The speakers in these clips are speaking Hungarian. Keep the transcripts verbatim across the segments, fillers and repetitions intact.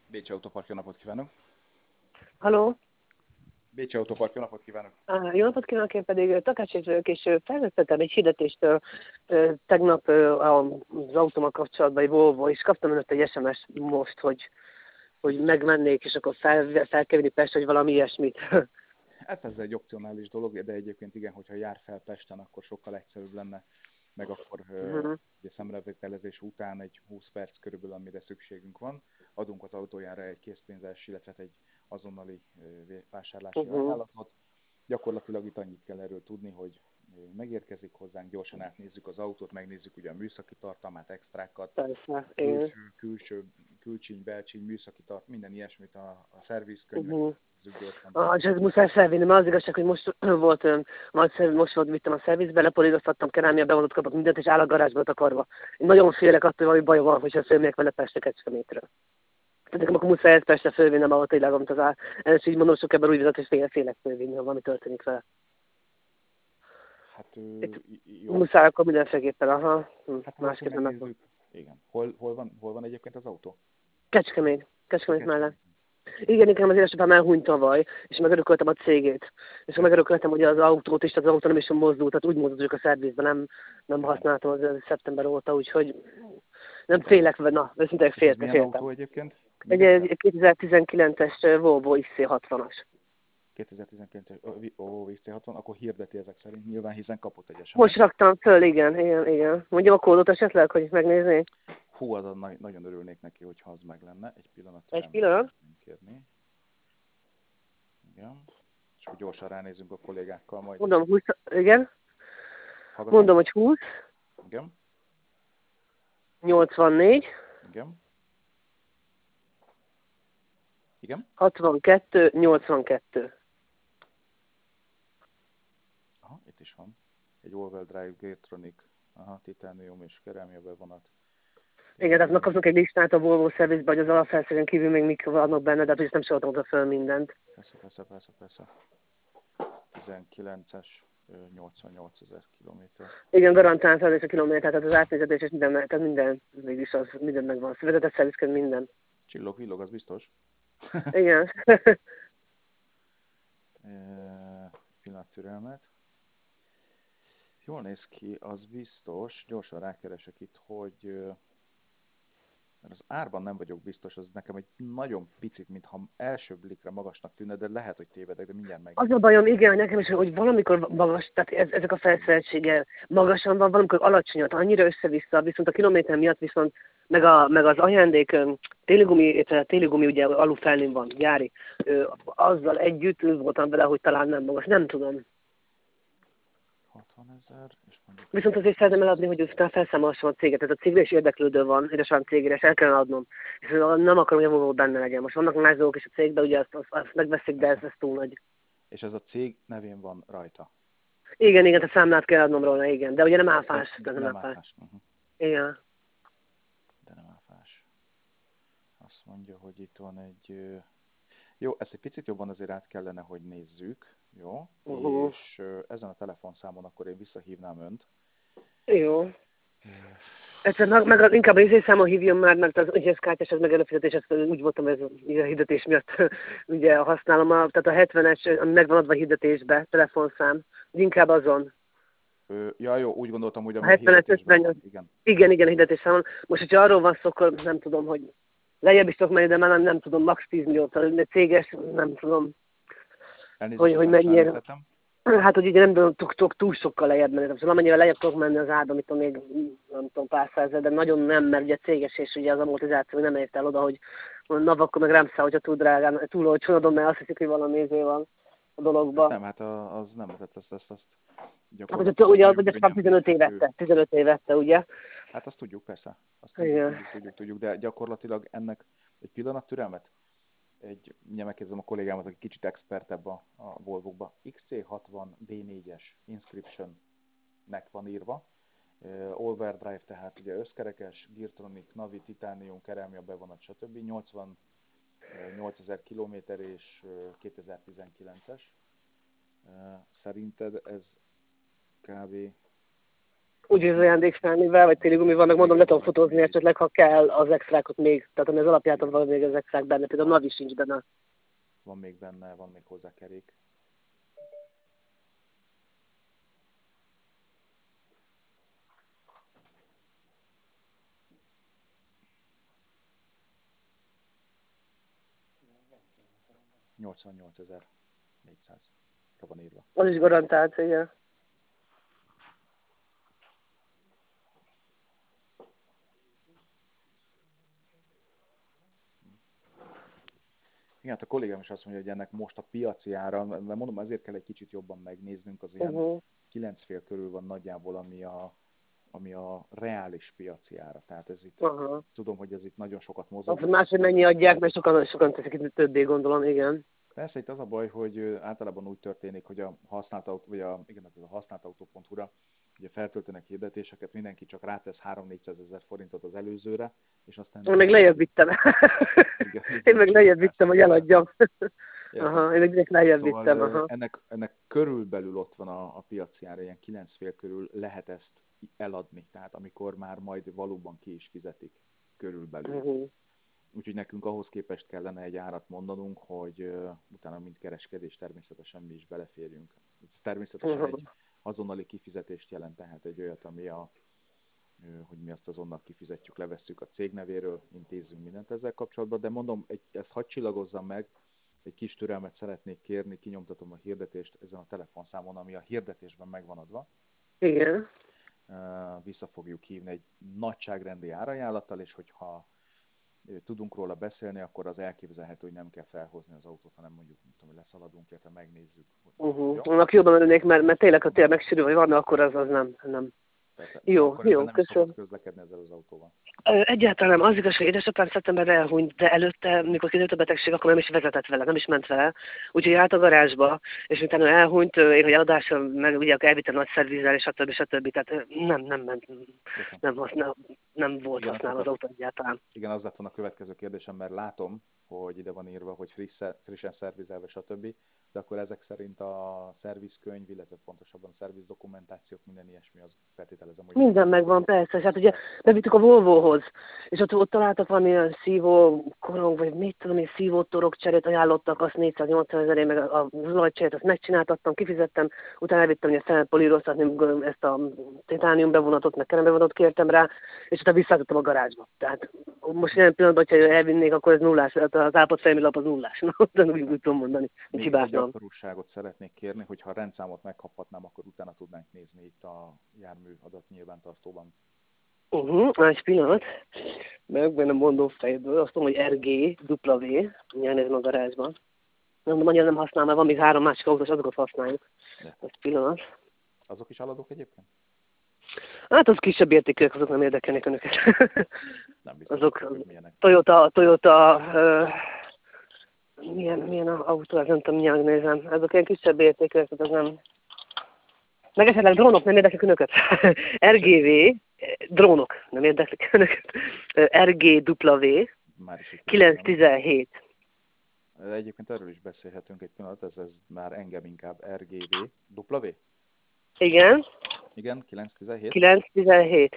Bécsi Autopark, jó napot kívánok! Haló, Bécsi Autopark, jó napot kívánok! Ah, jó napot kívánok, én pedig Takács vagyok, és ö, felvettem egy hirdetést ö, ö, tegnap ö, az autómmal kapcsolatban, egy Volvo, és kaptam önött egy es em es most, hogy, hogy megmennék, és akkor fel, fel kell vinni Pest, vagy valami ilyesmit. Hát ez egy opcionális dolog, de egyébként igen, hogyha jár fel Pesten, akkor sokkal egyszerűbb lenne, meg akkor ö, Mhm, ugye szemrevételezés után egy húsz perc körülbelül, amire szükségünk van, adunk az autójára egy készpénzes, illetve egy azonnali ö, vásárlási mhm. ajánlatot. Gyakorlatilag itt annyit kell erről tudni, hogy ö, megérkezik hozzánk, gyorsan átnézzük az autót, megnézzük ugye a műszaki tartalmát, extrákat, Persze, igen. külső, külső, külcsíny, belcsíny, műszaki tart, minden ilyesmit, a, a szervizkönyveket Uh-huh. nézzük gyorsan. Ah, csak muszáj felvinni, mert az igazság, hogy most volt, ö, majd szerv, most volt, vittem a szervizbe, lepolíroztattam, kerámia bevonat kapok mindent, és áll a garázsba takarva. Én nagyon félek attól, hogy valami baj van, hogyha fölmegyek vele Pestre Kecskemétről. Tehát nekem akkor muszáj ezt Pestre fölvinnem, ahol tényleg, amit az áll. Először így mondom, sok ebben úgy vezet, hogy fél, félek fölvinni, ha valami történik vele. Hát ö, Itt jó, muszáj akkor mindenféleképpen, aha. Hm, hát ha akkor másképp nem meg. megnézzük. Igen. Hol, hol, van, hol van egyébként az autó? Kecskemét. Ja, Kecskemét mellett. Kecskeméten. Igen, nekem az édesapám elhunyt tavaly, és megörököltem a cégét. És megörököltem ugye az autót is, tehát az autó nem is mozdult, tehát úgy mozdult a szervizben, nem, nem Igen. használtam az szeptember óta, úgyhogy nem félek, vagy na, őszintén És ez féltem, milyen féltem. autó egyébként? Még Egy, egyszer? egy kétezer-tizenkilences Volvo iksz cé hatvanas. kétezer-tizenkilences ó, vé cé hatvan, akkor hirdeti ezek szerint nyilván, hiszen kapott egy Most es em es-t. raktam föl, igen, igen, igen. Mondjam a kódot esetleg, hogy megnézni? Hú, azon na- nagyon örülnék neki, hogyha az meg lenne. Egy pillanat Egy türelmet pillanat. szeretném kérni. Igen. És akkor gyorsan ránézünk a kollégákkal majd. Mondom, húsz, igen. Hallgatom? Mondom, hogy húsz, Igen. nyolcvannégy, Igen. Igen. hatvankettő, nyolcvankettő. Aha, itt is van. Egy all-wheel drive Geartronic, aha, titanium és kerámia bevonat. Igen, tehát tizenkilenc. megkapnak egy listát a Volvo szervizben, hogy az alapfelszerűen kívül még mik vannak benne, de hát is nem soroltam oda föl mindent. Persze, persze, persze, persze. tizenkilences, ö, nyolcvannyolcezer kilométer. Igen, garantáltan felvész a kilométer, tehát az átnézetés és minden, tehát minden, mégis az, minden megvan. Vezetett szervizként minden. Csillog, villog, az biztos. Igen. E, pillanat türelmet. Jól néz ki, az biztos. Gyorsan rákeresek itt, hogy ö, mert az árban nem vagyok biztos, az nekem egy nagyon picit, mintha első blikre magasnak tűnne, de lehet, hogy tévedek, de mindjárt Az a megnézem. bajom, igen, nekem is, hogy valamikor magas, tehát ez, ezek a felszereltsége magasan van, valamikor alacsonyat, annyira össze-vissza, viszont a kilométer miatt viszont, meg, a, meg az ajándék, ö, téligumi, illetve téligumi ugye alufelnén van, gyári, ö, azzal együtt úgy voltam vele, hogy talán nem magas, nem tudom. hatvanezer, és mondjuk Viszont egy azért szeretném eladni, hogy aztán felszámolhassam a céget. Ez a cégre is érdeklődő van, édesapám cégére, és el kellene adnom. És nem akarom, hogy a Volvo benne legyen. Most vannak más dolgok is a cégben, ugye azt, azt, azt megveszik, de ez, persze. ez túl nagy. És ez a cég nevén van rajta. Igen, igen, a számlát kell adnom róla, igen. De ugye nem De, áfás, de de nem nem áfás. áfás. Uh-huh. Igen. De nem áfás. Azt mondja, hogy itt van egy... ö, Jó, ezt egy picit jobban azért át kellene, hogy nézzük. Jó? Uh-huh. És ö, ezen a telefonszámon akkor én visszahívnám önt. Jó. Egyszer meg, meg az, inkább az izészámon hívjon már, mert az ügyeszkártyás, az meg előfizetés, ezt úgy voltam, ez a hirdetés miatt ugye használom. A, tehát a hetvenes, ami megvan adva hirdetésbe, telefonszám, inkább azon. Ö, ja, jó, úgy gondoltam, hogy A ami a hetvenes, hirdetésben ötvennyolc. van. Igen. Igen, igen, hirdetésszámon. Most, hogyha arról van szó, akkor nem tudom, hogy lejjebb is tudok menni, de már nem, nem tudom, max. tíz milliót, de céges, nem tudom, Elnézést, hogy, ezt hogy nem mennyire. sejtettem. Hát, hogy ugye nem tudok, tudok, tudok túl sokkal lejjebb menni. Szóval amennyire lejjebb tudok menni az árba, amit tudom, még nem tudom, pár százezer, de nagyon nem, mert ugye céges, és ugye az amortizáció nem ért el oda, hogy na, akkor meg rám száll, hogyha túl drágán, túl olcsón adom, mert azt hiszik, hogy valami izé van a Hát dologba. nem, hát a, az nem, tehát azt, azt, azt Hát ugye, gyakorlatilag ugye, nagyon ugye csak könnyen tizenöt mérhető. évette, tizenöt évette, ugye? Hát azt tudjuk, persze. Azt tudjuk, Igen. tudjuk, tudjuk, tudjuk, de gyakorlatilag ennek egy pillanat türelmet. Egy, mindjárt megkérdezem a kollégámat, aki kicsit expertebb a, a Volvo-ba. iksz cé hatvan bé négyes Inscription-nek van írva. Uh, all-wheel drive, tehát ugye összkerekes, Geartronic, Navi, Titanium, kerámia bevonat, stb. nyolcvannyolcezer kilométer és uh, kétezer-tizenkilences. Uh, szerinted ez kb. Úgyhogy az ajándékfelnivel, vagy téli gumival, meg mondom, le tudom fotózni esetleg, ha kell az extrákat még, tehát ami az alapját van még az extrák benne, például a Navi sincs benne. Van még benne, van még hozzá kerék. nyolcvannyolcezer-négyszáz van írva. Az is garantált, igen. Igen, hát a kollégám is azt mondja, hogy ennek most a piaci ára, mert mondom, azért kell egy kicsit jobban megnéznünk, az ilyen Uh-huh. kilenc fél körül van nagyjából, ami a, ami a reális piaci ára. Tehát ez itt, Uh-huh. tudom, hogy ez itt nagyon sokat mozog. Az máshogy mennyi adják, mert sokan, sokan teszik itt többé, gondolom, igen. Persze itt az a baj, hogy általában úgy történik, hogy a használt autó, vagy a, igen, ez a használtautó pont hu-ra ugye feltöltenek hirdetéseket, mindenki csak rátesz három-négyszázezer forintot az előzőre, és aztán... Én meg lejjebb vittem. Igen, én meg lejjebb vittem, hogy eladjam. Értem. Aha, én meg direkt lejjebb Szóval vittem. Aha. Ennek, ennek körülbelül ott van a, a piaci ára, ilyen kilenc fél körül lehet ezt eladni, tehát amikor már majd valóban ki is fizetik körülbelül. Uh-huh. Úgyhogy nekünk ahhoz képest kellene egy árat mondanunk, hogy uh, utána mint kereskedés természetesen mi is beleférjünk. Ez természetesen uh-huh. egy azonnali kifizetést jelent, tehát egy olyat, ami a, uh, hogy mi azt azonnal kifizetjük, levesszük a cég nevéről, intézzünk mindent ezzel kapcsolatban, de mondom, egy, ezt hadd csillagozzam meg, egy kis türelmet szeretnék kérni, kinyomtatom a hirdetést ezen a telefonszámon, ami a hirdetésben meg van adva. Igen. Uh, vissza fogjuk hívni egy nagyságrendi árajánlattal, és hogyha tudunk róla beszélni, akkor az elképzelhető, hogy nem kell felhozni az autót, hanem mondjuk, nem tudom, leszaladunk, érte megnézzük. Uh-huh. Annak jobban örülnék, mert, mert tényleg, ha tényleg megsérül, vagy van, akkor az, az nem. nem. Persze. Jó, akkor jó, nem köszönöm. is közlekedni ezzel az autóval. Egyáltalán nem. Az igaz, hogy édesapám szeptemberre elhunyt, de előtte, mikor kiderült a betegség, akkor nem is vezetett vele, nem is ment vele. Úgyhogy állt a garázsba, és utána elhunyt, én, hogy eladásra, meg ugye elvittem nagy szervizzel, és stb. stb. Tehát nem, nem ment, nem, nem, nem volt igen, használva az autó egyáltalán. Igen, az lett volna a következő kérdésem, mert látom, hogy ide van írva, hogy friss, frissen szervizelve, stb. De akkor ezek szerint a szervizkönyv, illetve pontosabban a szervizdokumentációk, minden ilyesmi, az feltételezem, hogy... Minden megvan, persze. És hát ugye bevittük a Volvohoz, és ott, ott találtak valamilyen szívó korong, vagy mit tudom én, szívótorok cserét ajánlottak, azt négyszáznyolcvan ezerért, meg a olajcserét, azt megcsináltattam, kifizettem, utána elvittem ugye szemepolíroztatni ezt a titánium bevonatot, meg kerembevonatot kértem rá, és utána visszaadtam a garázsba. Tehát most ilyen pillanatban, hogyha elvinnék, akkor ez nullás, az állapot fejmi lap az nullás. Na, de úgy, úgy tudom mondani. Még egy apróságot szeretnék kérni, hogy ha a rendszámot megkaphatnám, akkor utána tudnánk nézni itt a jármű adat nyilvántartóban. Uh-huh, egy pillanat. Meg benne mondom fejből, azt mondom, hogy er gé W, nyelnézem a garázsban. Nem, magyar nem használ, mert van még három másik autós, azokat használjuk. Egy pillanat. Azok is aladók egyébként? Hát az kisebb értékűek, azok nem érdekelnek önöket. Nem biztos, azok hogy milyenek. Toyota, Toyota, uh, milyen, milyen autó, az nem tudom, mindjárt nézem. Azok ilyen kisebb értékűek, az nem... Meg esetleg drónok, nem érdeklik önöket? er gé vé, drónok, nem érdeklik önöket? er gé W, kilencszáztizenhét. Egyébként erről is beszélhetünk egy pillanat, ez, ez már engem inkább er gé vé. W? Igen. Igen, kilencszáztizenhét. kilencszáztizenhét.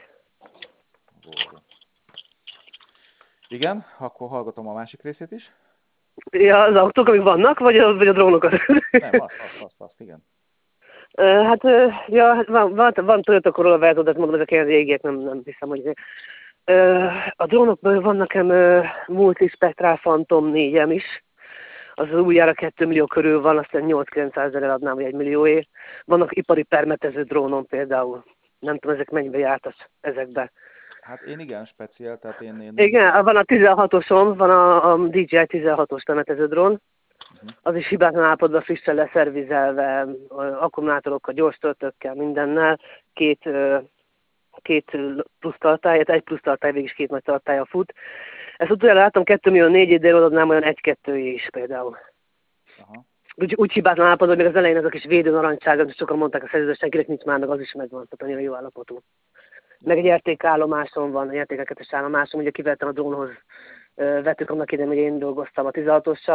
Igen, akkor hallgatom a másik részét is. Ja, az autók, amik vannak, vagy a, vagy a drónokat? Nem, azt, azt, azt, azt igen. Uh, hát, uh, ja, hát van, van, van Toyota Corolla Verzo, de mondom, ezek ilyen régiek, nem, nem hiszem, hogy... Uh, a drónokban van nekem uh, Multispectral Phantom négyem is. Az újjára két millió körül van, aztán nyolc-kilencszázezer adnám, vagy egy millióért. Vannak ipari permetező drónon például. Nem tudom, ezek mennyibe jártak ezekbe. Hát én igen, speciál, tehát én... én... Igen, van a tizenhatosom, van a, a dé jé i tizenhatos permetező drón. Uh-huh. Az is hibátlan állapotban, frissen leszervizelve, akkumulátorokkal, gyors töltőkkel, mindennel. Két, két plusz tartály, egy plusz tartály, végig is két nagy tartálya fut. Ezt utoljára láttam két millió négy, de odaadnám olyan egy-kettő is például. Aha. Úgy, úgy hibátlan állapotban, hogy még az elején ez a kis védő narancsága, sokan mondták a szerződés, senkinek nincs már, meg az is megvan, tehát annyira jó állapotú. Meg egy értékállomásom van, egy értékelkedés állomásom, ugye kivettem a drónhoz, vettük annak idején, hogy én dolgoztam a tizenhatossal,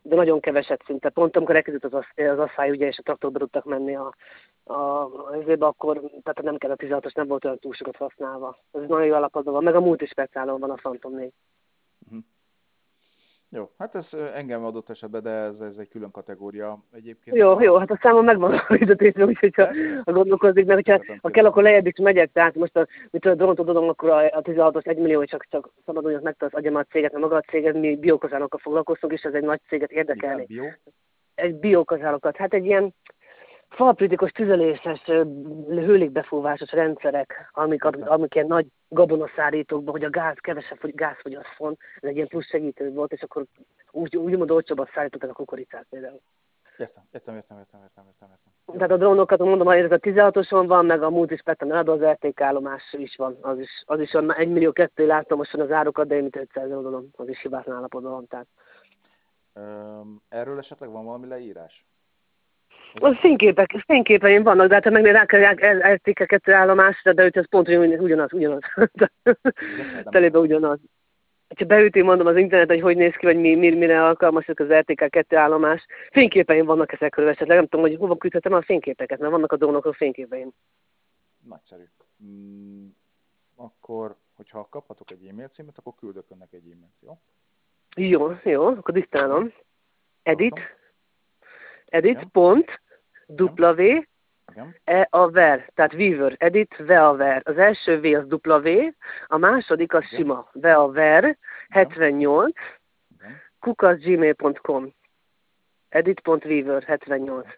de nagyon keveset szinte. Pont amikor elkezdődött az, assz- az asszály, ugye, és a traktorba tudtak menni a, a, azért, akkor, tehát nem kell a tizenhatos, nem volt olyan túl sokat használva. Ez nagyon jó állapotban van, meg a multispeciálon van a Phantom négy. Uh-huh. Jó, hát ez ö, engem adott esetben, de ez, ez egy külön kategória egyébként. Jó, A... jó, hát a számom megvan a fizetésre, úgyhogy ha, Persze? ha gondolkozik, mert hogyha, Szeretem ha kell, kérdezni. akkor lejjebb is megyek, tehát most a, mit a drónt tudom, akkor a, a tizenhatos egy millió, hogy csak, csak szabaduljon meg az agyam a céget, mert maga a céget, mi biokazánokkal foglalkoztunk, és ez egy nagy céget Mivel? érdekelni. Bio? Egy biokazánokat, hát egy ilyen falkritikus tüzeléses, ö, hőlégbefúvásos rendszerek, amik, Értem. amik ilyen nagy gabonaszállítókban, hogy a gáz kevesebb, hogy gázfogyasztson, ez egy ilyen plusz segítő volt, és akkor úgy, úgymond olcsóbban szállítottak a kukoricát például. Értem, értem, értem, értem, értem, értem, értem. Jó. Tehát a drónokat, mondom, hogy ez a tizenhatoson van, meg a multispectrum eladó, az er té ká állomás is van. Az is, az is van, egy millió kettő láttam most az árukat, de én mint ötszáz oldalon, az is hibátlan állapotban van. Tehát. Öm, erről esetleg van valami leírás? Az fényképek, fényképeim vannak, de hát ha megnézek rá er té ká kettő állomásra, de hogy ez pont ugyanaz, ugyanaz, ugyanaz. Telébe ugyanaz. Ha beüti, mondom az internet, hogy hogy néz ki, vagy mi, mi, mire alkalmasak az er té ká kettő állomás. Fényképeim vannak ezekről esetleg, nem tudom, hogy hova küldhetem a fényképeket, mert vannak a drónokról fényképeim. Nagyszerű. Mm, akkor, hogyha kaphatok egy e-mail címet, akkor küldök önnek egy e-mailt, jó? Jó, jó, akkor disztálom. Edit, edit, Igen. pont, W, Igen. E a ver, tehát Weaver, edit, ve a ver. Az első V az W, a második az Igen. sima, ve a ver, hetvennyolc, Igen. kukac gmail pont com. edit.weaver, hetvennyolc.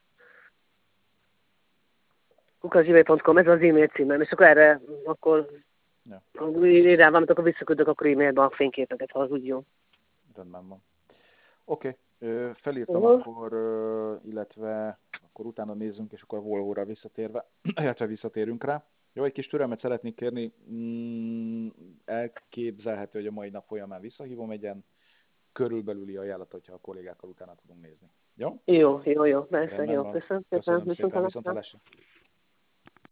kukac gmail pont com, ez az e-mail címem, és akkor erre, akkor Ja. ha ír rá valamit, akkor visszaküldök akkor e-mailbe a fényképeket, ha az úgy jó. Rendben van. Oké, okay. Felírtam Uh-huh. akkor, ö, illetve akkor utána nézzünk, és akkor a Volvo-ra visszatérve, illetve visszatérünk rá. Jó, egy kis türelmet szeretnék kérni. Mm, elképzelhető, hogy a mai nap folyamán visszahívom egy ilyen körülbelüli ajánlat, hogyha a kollégákkal utána tudunk nézni. Jó? Jó, jó, jó, persze, Rendben jó, van. köszönöm szépen, Köszönöm viszont szépen, hallásra. viszontlátásra.